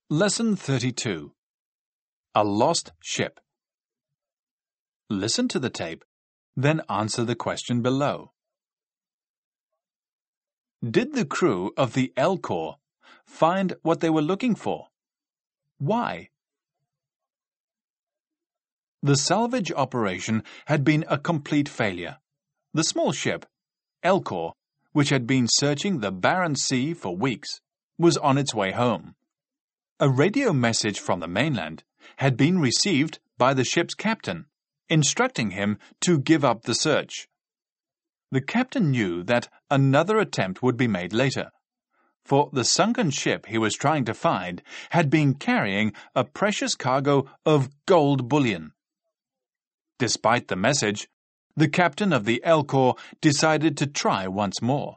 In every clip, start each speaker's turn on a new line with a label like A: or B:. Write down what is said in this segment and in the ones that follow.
A: Lesson 32. A Lost Ship. Listen to the tape, then answer the question below. Did the crew of the Elcor find what they were looking for? Why? The salvage operation had been a complete failure. The small ship, Elcor, which had been searching the barren sea for weeks, was on its way home. A radio message from the mainland had been received by the ship's captain, instructing him to give up the search. The captain knew that another attempt would be made later, for the sunken ship he was trying to find had been carrying a precious cargo of gold bullion. Despite the message, the captain of the Elcor decided to try once more.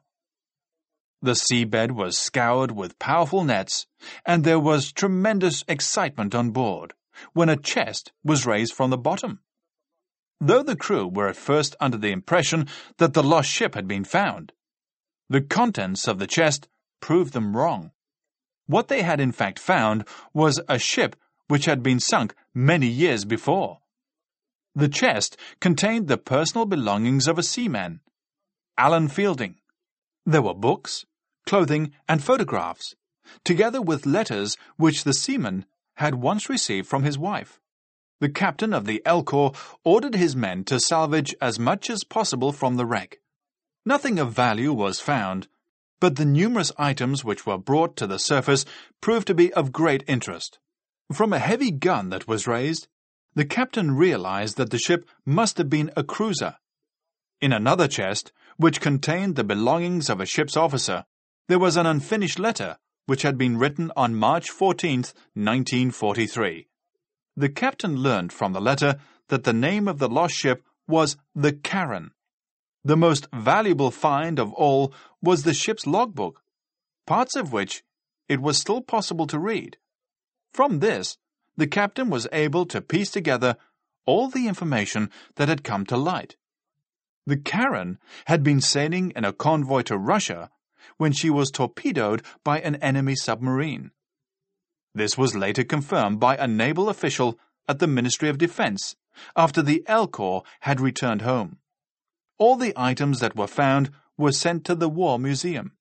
A: The seabed was scoured with powerful nets, and there was tremendous excitement on board when a chest was raised from the bottom. Though the crew were at first under the impression that the lost ship had been found, the contents of the chest proved them wrong. What they had in fact found was a ship which had been sunk many years before. The chest contained the personal belongings of a seaman, Alan Fielding. There were books, clothing, and photographs, together with letters which the seaman had once received from his wife. The captain of the Elcor ordered his men to salvage as much as possible from the wreck. Nothing of value was found, but the numerous items which were brought to the surface proved to be of great interest. From a heavy gun that was raised, the captain realized that the ship must have been a cruiser. In another chest, which contained the belongings of a ship's officer, there was an unfinished letter which had been written on March 14, 1943. The captain learned from the letter that the name of the lost ship was the Karen. The most valuable find of all was the ship's logbook, parts of which it was still possible to read. From this, the captain was able to piece together all the information that had come to light. The Karen had been sailing in a convoy to Russia when she was torpedoed by an enemy submarine. This was later confirmed by a naval official at the Ministry of Defense after the Elcor had returned home. All the items that were found were sent to the War Museum.